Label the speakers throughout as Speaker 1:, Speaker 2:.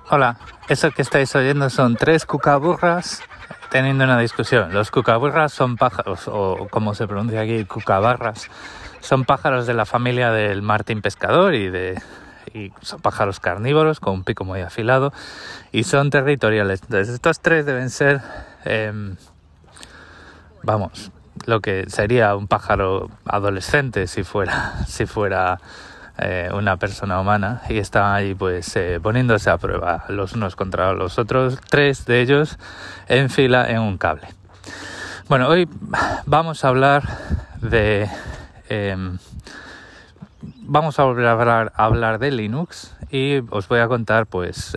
Speaker 1: Hola, eso que estáis oyendo son tres cucaburras teniendo una discusión. Los cucaburras son pájaros, o como se pronuncia aquí, cucabarras, son pájaros de la familia del martín pescador y son pájaros carnívoros con un pico muy afilado y son territoriales. Entonces estos tres deben ser, lo que sería un pájaro adolescente si fuera una persona humana, y estaban ahí poniéndose a prueba los unos contra los otros, tres de ellos en fila en un cable. Bueno, hoy vamos a hablar de hablar de Linux, y os voy a contar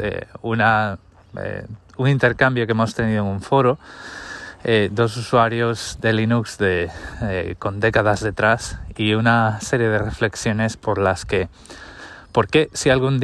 Speaker 1: un intercambio que hemos tenido en un foro. Dos usuarios de Linux con décadas detrás, y una serie de reflexiones por qué si algún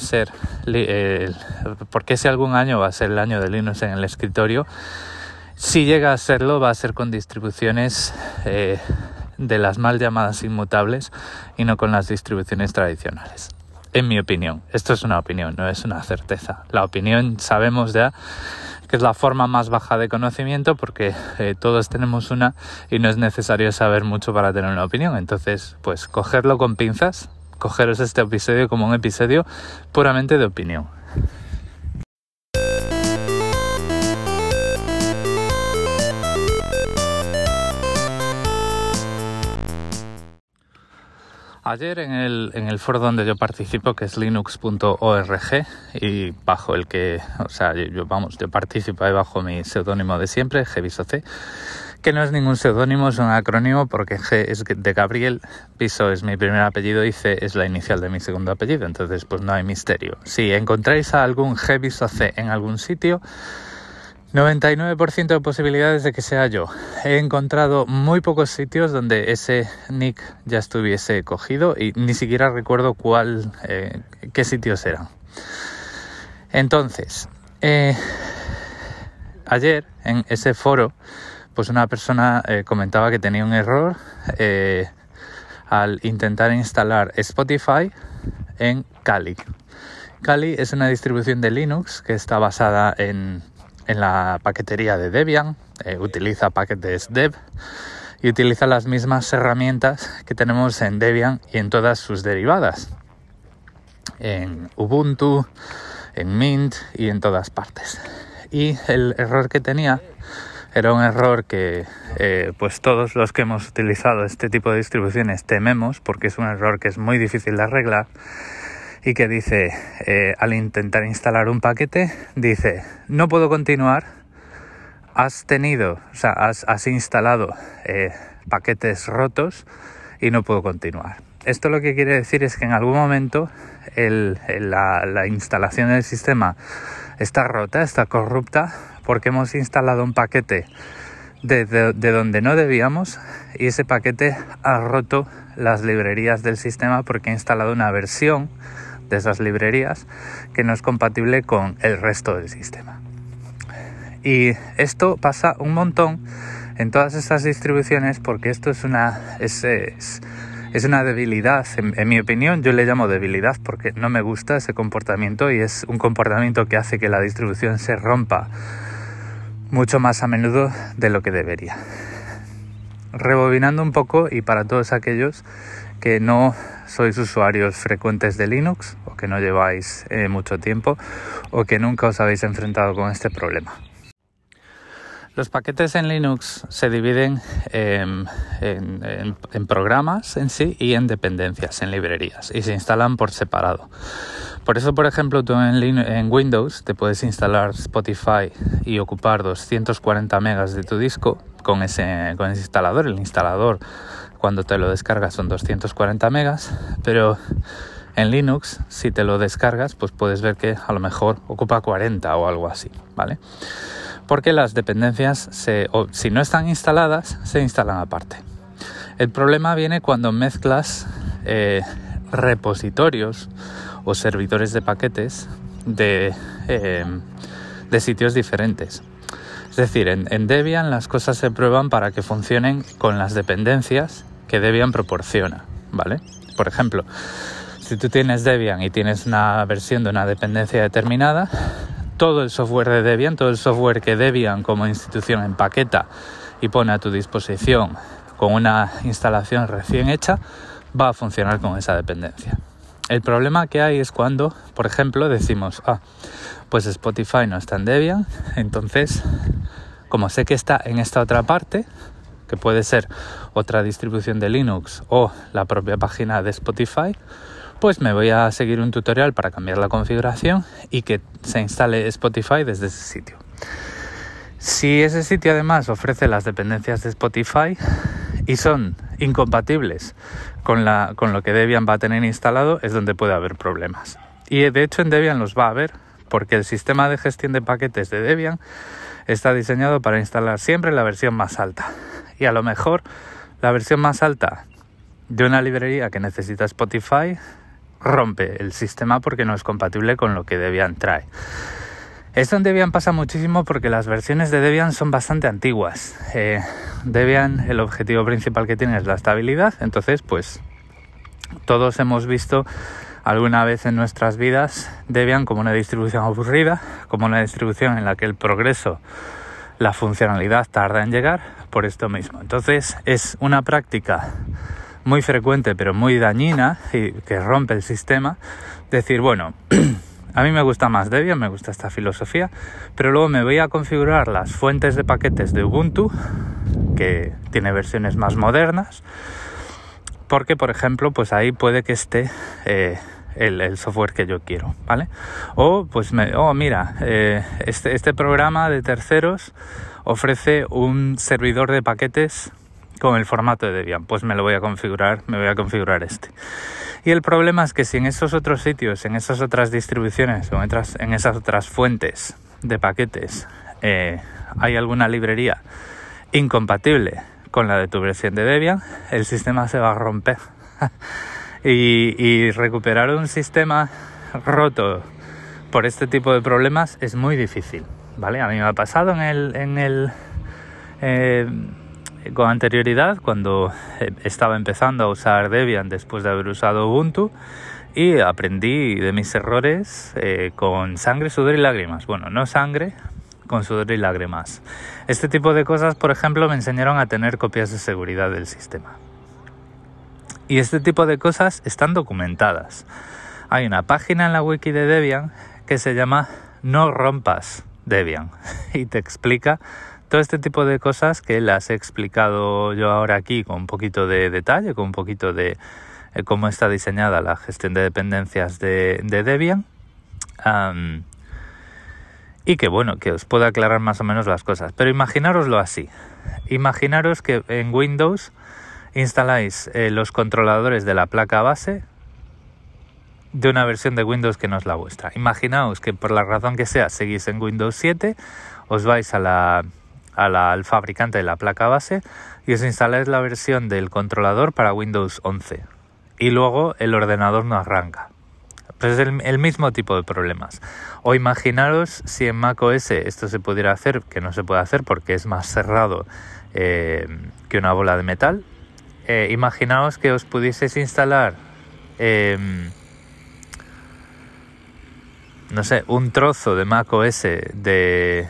Speaker 1: año va a ser el año de Linux en el escritorio, si llega a serlo, va a ser con distribuciones de las mal llamadas inmutables y no con las distribuciones tradicionales. En mi opinión, esto es una opinión, no es una certeza. La opinión sabemos ya que es la forma más baja de conocimiento, porque todos tenemos una y no es necesario saber mucho para tener una opinión. Entonces, cogerlo con pinzas, cogeros este episodio como un episodio puramente de opinión. Ayer en el foro donde yo participo, que es linux.org, y bajo el que, yo participo ahí bajo mi seudónimo de siempre, GBisoC, que no es ningún seudónimo, es un acrónimo, porque G es de Gabriel, Piso es mi primer apellido y C es la inicial de mi segundo apellido, entonces no hay misterio. Si encontráis a algún GBisoC en algún sitio, 99% de posibilidades de que sea yo. He encontrado muy pocos sitios donde ese nick ya estuviese cogido, y ni siquiera recuerdo qué sitios eran. Entonces, ayer en ese foro, una persona comentaba que tenía un error al intentar instalar Spotify en Kali. Kali es una distribución de Linux que está basada en la paquetería de Debian, utiliza paquetes dev y utiliza las mismas herramientas que tenemos en Debian y en todas sus derivadas, en Ubuntu, en Mint y en todas partes. Y el error que tenía era un error que todos los que hemos utilizado este tipo de distribuciones tememos, porque es un error que es muy difícil de arreglar, y que dice, al intentar instalar un paquete, dice: no puedo continuar, has instalado paquetes rotos y no puedo continuar. Esto lo que quiere decir es que en algún momento la instalación del sistema está rota, está corrupta, porque hemos instalado un paquete de donde no debíamos, y ese paquete ha roto las librerías del sistema, porque ha instalado una versión de esas librerías que no es compatible con el resto del sistema. Y esto pasa un montón en todas estas distribuciones, porque esto es una debilidad. En mi opinión, yo le llamo debilidad porque no me gusta ese comportamiento, y es un comportamiento que hace que la distribución se rompa mucho más a menudo de lo que debería. Rebobinando un poco, y para todos aquellos que no sois usuarios frecuentes de Linux, o que no lleváis mucho tiempo, o que nunca os habéis enfrentado con este problema. Los paquetes en Linux se dividen en programas en sí y en dependencias, en librerías, y se instalan por separado. Por eso, por ejemplo, tú en Windows te puedes instalar Spotify y ocupar 240 megas de tu disco con ese instalador. El instalador, cuando te lo descargas, son 240 megas, pero en Linux, si te lo descargas, puedes ver que a lo mejor ocupa 40 o algo así, ¿vale? Porque las dependencias, si no están instaladas, se instalan aparte. El problema viene cuando mezclas repositorios o servidores de paquetes de sitios diferentes. Es decir, en Debian las cosas se prueban para que funcionen con las dependencias que Debian proporciona, ¿vale? Por ejemplo, si tú tienes Debian y tienes una versión de una dependencia determinada, todo el software de Debian, todo el software que Debian como institución empaqueta y pone a tu disposición con una instalación recién hecha, va a funcionar con esa dependencia. El problema que hay es cuando, por ejemplo, decimos, pues Spotify no está en Debian, entonces, como sé que está en esta otra parte, que puede ser otra distribución de Linux o la propia página de Spotify, pues me voy a seguir un tutorial para cambiar la configuración y que se instale Spotify desde ese sitio. Si ese sitio además ofrece las dependencias de Spotify y son incompatibles con lo que Debian va a tener instalado, es donde puede haber problemas. Y de hecho en Debian los va a haber, porque el sistema de gestión de paquetes de Debian está diseñado para instalar siempre la versión más alta. Y a lo mejor la versión más alta de una librería que necesita Spotify rompe el sistema porque no es compatible con lo que Debian trae. Esto en Debian pasa muchísimo porque las versiones de Debian son bastante antiguas. Debian, el objetivo principal que tiene es la estabilidad, entonces pues todos hemos visto alguna vez en nuestras vidas Debian como una distribución aburrida, como una distribución en la que el progreso, la funcionalidad tarda en llegar por esto mismo. Entonces es una práctica muy frecuente pero muy dañina y que rompe el sistema, decir, bueno, a mí me gusta más Debian, me gusta esta filosofía, pero luego me voy a configurar las fuentes de paquetes de Ubuntu, que tiene versiones más modernas, porque, por ejemplo, pues ahí puede que esté el software que yo quiero, ¿vale? O, pues, mira, este programa de terceros ofrece un servidor de paquetes con el formato de Debian, pues me voy a configurar este. Y el problema es que si en esos otros sitios, en esas otras distribuciones o en esas otras fuentes de paquetes hay alguna librería incompatible con la de tu versión de Debian, el sistema se va a romper. y recuperar un sistema roto por este tipo de problemas es muy difícil, ¿vale? A mí me ha pasado con anterioridad cuando estaba empezando a usar Debian después de haber usado Ubuntu, y aprendí de mis errores con sangre, sudor y lágrimas. Bueno, no sangre, con sudor y lágrimas. Este tipo de cosas, por ejemplo, me enseñaron a tener copias de seguridad del sistema. Y este tipo de cosas están documentadas. Hay una página en la wiki de Debian que se llama No rompas Debian y te explica todo este tipo de cosas que las he explicado yo ahora aquí con un poquito de detalle, con un poquito de cómo está diseñada la gestión de dependencias de Debian. Y que bueno, que os pueda aclarar más o menos las cosas. Pero imaginároslo así. Imaginaros que en Windows instaláis los controladores de la placa base de una versión de Windows que no es la vuestra. Imaginaos que por la razón que sea seguís en Windows 7, os vais al fabricante de la placa base y os instaláis la versión del controlador para Windows 11 y luego el ordenador no arranca. Pues es el mismo tipo de problemas. O imaginaros si en macOS esto se pudiera hacer, que no se puede hacer porque es más cerrado que una bola de metal. Imaginaos que os pudieseis instalar no sé, un trozo de macOS de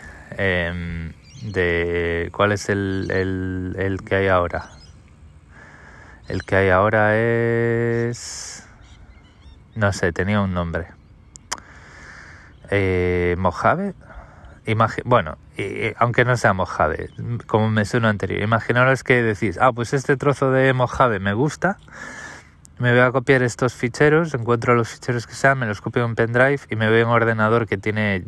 Speaker 1: ¿cuál es el que hay ahora? El que hay ahora es, no sé, tenía un nombre. Mojave. Bueno, aunque no sea Mojave, como me suena anterior, imaginaros que decís, pues este trozo de Mojave me gusta, me voy a copiar estos ficheros, encuentro los ficheros que sean, me los copio en un pendrive y me voy a un ordenador que tiene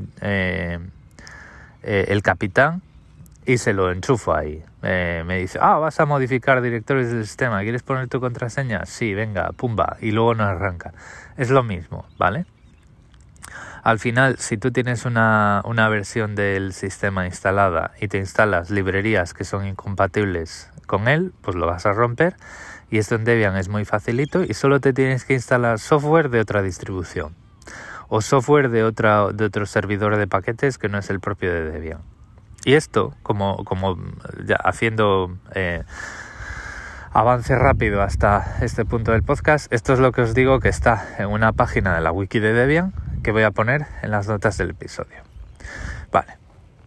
Speaker 1: el capitán y se lo enchufo ahí. Me dice, vas a modificar directorios del sistema, ¿quieres poner tu contraseña? Sí, venga, pumba, y luego no arranca. Es lo mismo, ¿vale? Al final, si tú tienes una versión del sistema instalada y te instalas librerías que son incompatibles con él, pues lo vas a romper. Y esto en Debian es muy facilito y solo te tienes que instalar software de otra distribución o software de otro servidor de paquetes que no es el propio de Debian. Y esto, como ya haciendo avance rápido hasta este punto del podcast. Esto es lo que os digo, que está en una página de la wiki de Debian que voy a poner en las notas del episodio. Vale.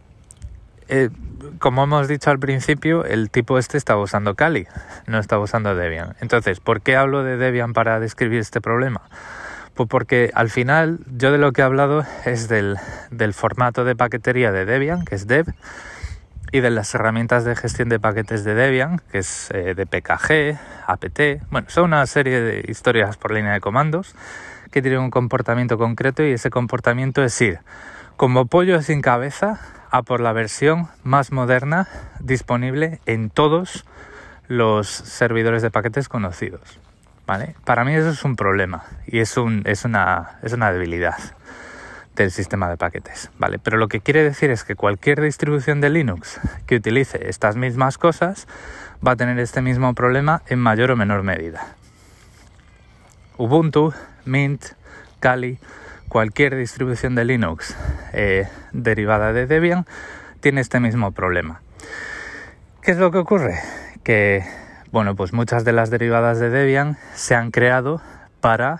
Speaker 1: Como hemos dicho al principio, el tipo este estaba usando Kali, no estaba usando Debian. Entonces, ¿por qué hablo de Debian para describir este problema? Pues porque al final yo de lo que he hablado es del formato de paquetería de Debian, que es Deb, y de las herramientas de gestión de paquetes de Debian, que es dpkg, apt. Bueno, son una serie de historias por línea de comandos que tienen un comportamiento concreto, y ese comportamiento es ir como pollo sin cabeza a por la versión más moderna disponible en todos los servidores de paquetes conocidos, ¿vale? Para mí eso es un problema y es una debilidad del sistema de paquetes, ¿vale? Pero lo que quiere decir es que cualquier distribución de Linux que utilice estas mismas cosas va a tener este mismo problema en mayor o menor medida. Ubuntu, Mint, Kali, cualquier distribución de Linux derivada de Debian tiene este mismo problema. ¿Qué es lo que ocurre? Que, bueno, pues muchas de las derivadas de Debian se han creado para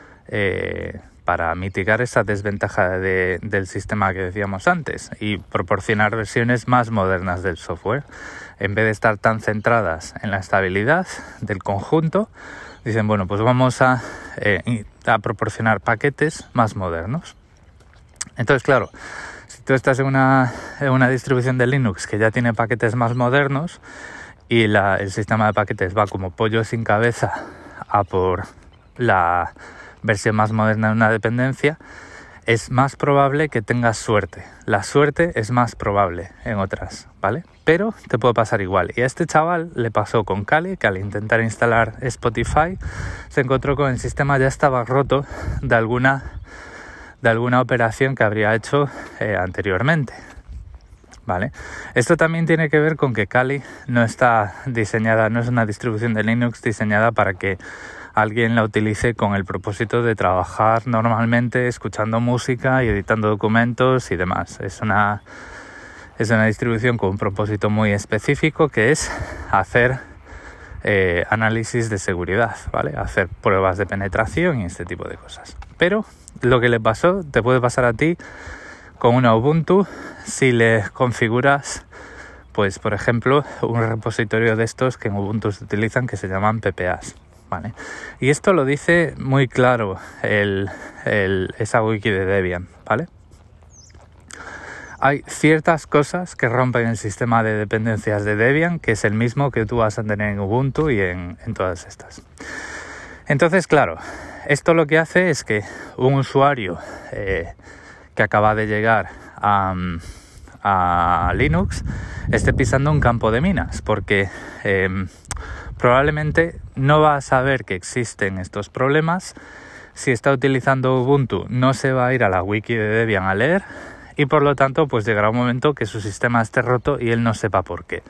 Speaker 1: mitigar esa desventaja del sistema que decíamos antes y proporcionar versiones más modernas del software. En vez de estar tan centradas en la estabilidad del conjunto, dicen, bueno, pues vamos a proporcionar paquetes más modernos. Entonces, claro, si tú estás en una distribución de Linux que ya tiene paquetes más modernos y el sistema de paquetes va como pollo sin cabeza a por la versión más moderna de una dependencia, es más probable que tengas suerte. La suerte es más probable en otras, ¿vale? Pero te puede pasar igual. Y a este chaval le pasó con Kali, que al intentar instalar Spotify se encontró con el sistema ya estaba roto de alguna operación que habría hecho anteriormente, ¿vale? Esto también tiene que ver con que Kali no está diseñada, no es una distribución de Linux diseñada para que alguien la utilice con el propósito de trabajar normalmente escuchando música y editando documentos y demás. Es una distribución con un propósito muy específico, que es hacer análisis de seguridad, ¿vale? Hacer pruebas de penetración y este tipo de cosas. Pero lo que le pasó te puede pasar a ti con una Ubuntu si le configuras, pues por ejemplo, un repositorio de estos que en Ubuntu se utilizan, que se llaman PPAs. ¿Vale? Y esto lo dice muy claro esa wiki de Debian, ¿vale? Hay ciertas cosas que rompen el sistema de dependencias de Debian, que es el mismo que tú vas a tener en Ubuntu y en todas estas. Entonces, claro, esto lo que hace es que un usuario que acaba de llegar a Linux esté pisando un campo de minas, porque probablemente no va a saber que existen estos problemas. Si está utilizando Ubuntu, no se va a ir a la wiki de Debian a leer, y por lo tanto pues llegará un momento que su sistema esté roto y él no sepa por qué.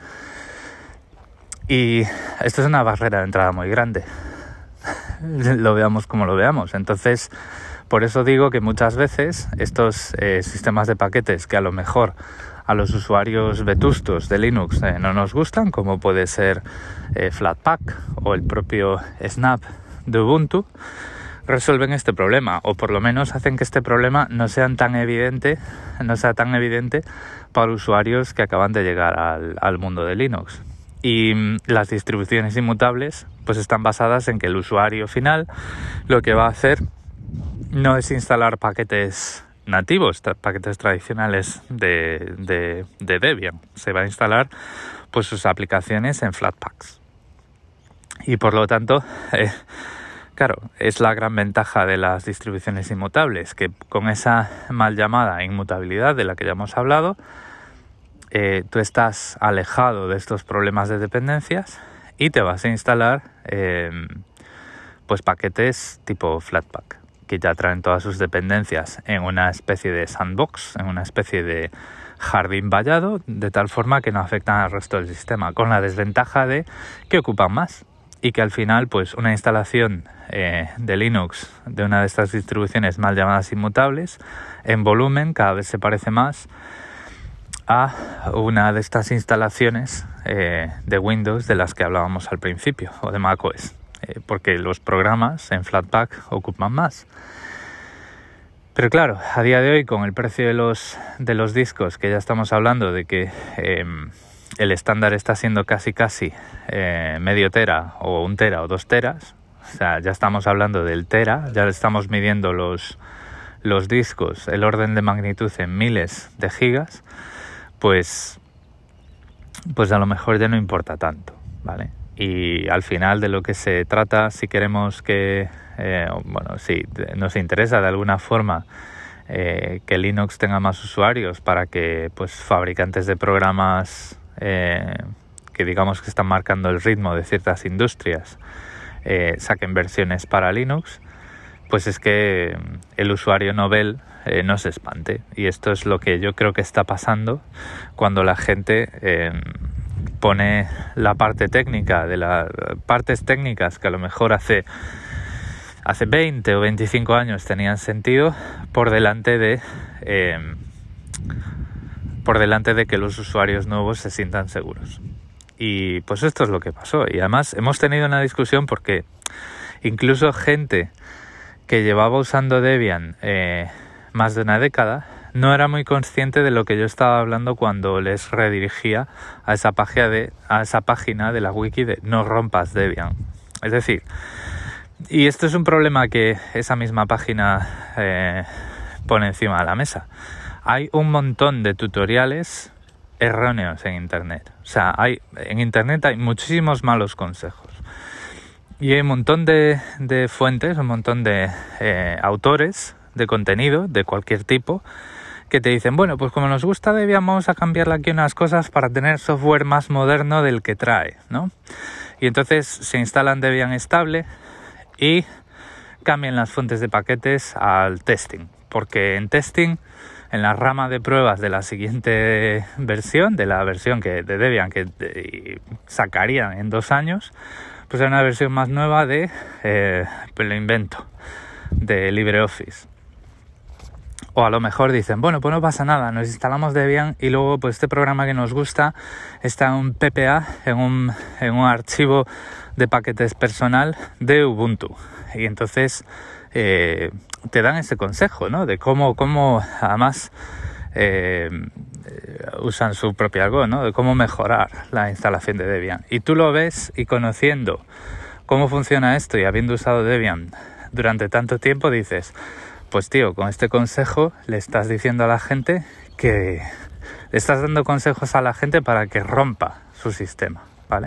Speaker 1: Y esto es una barrera de entrada muy grande, lo veamos como lo veamos. Entonces, por eso digo que muchas veces estos sistemas de paquetes que a lo mejor a los usuarios vetustos de Linux no nos gustan, como puede ser Flatpak o el propio Snap de Ubuntu, resuelven este problema, o por lo menos hacen que este problema no sea tan evidente para usuarios que acaban de llegar al mundo de Linux. Y las distribuciones inmutables pues están basadas en que el usuario final lo que va a hacer no es instalar paquetes nativos, paquetes tradicionales de Debian. Se va a instalar pues sus aplicaciones en Flatpaks. Y por lo tanto, claro, es la gran ventaja de las distribuciones inmutables, que con esa mal llamada inmutabilidad de la que ya hemos hablado, tú estás alejado de estos problemas de dependencias y te vas a instalar pues paquetes tipo Flatpak, que ya traen todas sus dependencias en una especie de sandbox, en una especie de jardín vallado, de tal forma que no afectan al resto del sistema, con la desventaja de que ocupan más y que al final pues una instalación de Linux de una de estas distribuciones mal llamadas inmutables en volumen cada vez se parece más a una de estas instalaciones de Windows de las que hablábamos al principio, o de macOS, porque los programas en Flatpak ocupan más. Pero claro, a día de hoy, con el precio de los discos, que ya estamos hablando de que el estándar está siendo casi medio tera o 1 tera o 2 teras, o sea, ya estamos hablando del tera, ya estamos midiendo los discos, el orden de magnitud en miles de gigas, pues a lo mejor ya no importa tanto, ¿vale? Y al final de lo que se trata, si queremos que, si nos interesa de alguna forma que Linux tenga más usuarios para que pues fabricantes de programas que digamos que están marcando el ritmo de ciertas industrias saquen versiones para Linux, pues es que el usuario novel no se espante. Y esto es lo que yo creo que está pasando cuando la gente pone la parte técnica de las partes técnicas que a lo mejor hace 20 o 25 años tenían sentido por delante de que los usuarios nuevos se sientan seguros. Y pues esto es lo que pasó. Y además hemos tenido una discusión porque incluso gente que llevaba usando Debian más de una década no era muy consciente de lo que yo estaba hablando cuando les redirigía a esa página de la wiki de no rompas Debian. Es decir, y esto es un problema que esa misma página pone encima de la mesa. Hay un montón de tutoriales erróneos en Internet. O sea, en Internet hay muchísimos malos consejos. Y hay un montón de fuentes, un montón de autores de contenido de cualquier tipo que te dicen, bueno, pues como nos gusta Debian, vamos a cambiarle aquí unas cosas para tener software más moderno del que trae, ¿no? Y entonces se instalan Debian estable y cambian las fuentes de paquetes al testing, porque en testing, en la rama de pruebas de la siguiente versión, de la versión de Debian que sacarían en 2 años, pues hay una versión más nueva de, pues lo invento, de LibreOffice. O a lo mejor dicen, bueno, pues no pasa nada, nos instalamos Debian y luego pues este programa que nos gusta está en un PPA, en un archivo de paquetes personal de Ubuntu. Y entonces te dan ese consejo, ¿no? De cómo además usan su propio algo, ¿no? De cómo mejorar la instalación de Debian. Y tú lo ves y conociendo cómo funciona esto y habiendo usado Debian durante tanto tiempo dices, pues tío, con este consejo le estás diciendo a la gente que le estás dando consejos a la gente para que rompa su sistema, ¿vale?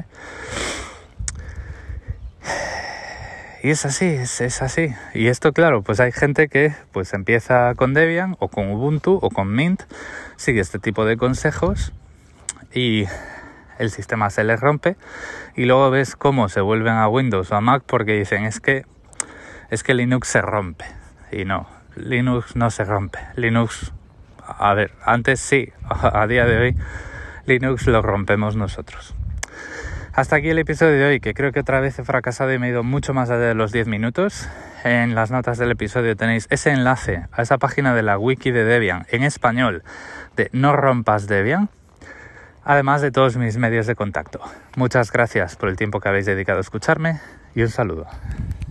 Speaker 1: Y es así, es así. Y esto, claro, pues hay gente que pues empieza con Debian o con Ubuntu o con Mint, sigue este tipo de consejos y el sistema se les rompe y luego ves cómo se vuelven a Windows o a Mac porque dicen es que Linux se rompe. Y no, Linux no se rompe. Linux, a ver, antes sí, a día de hoy Linux lo rompemos nosotros. Hasta aquí el episodio de hoy, que creo que otra vez he fracasado y me he ido mucho más allá de los 10 minutos. En las notas del episodio tenéis ese enlace a esa página de la wiki de Debian en español de No Rompas Debian, además de todos mis medios de contacto. Muchas gracias por el tiempo que habéis dedicado a escucharme y un saludo.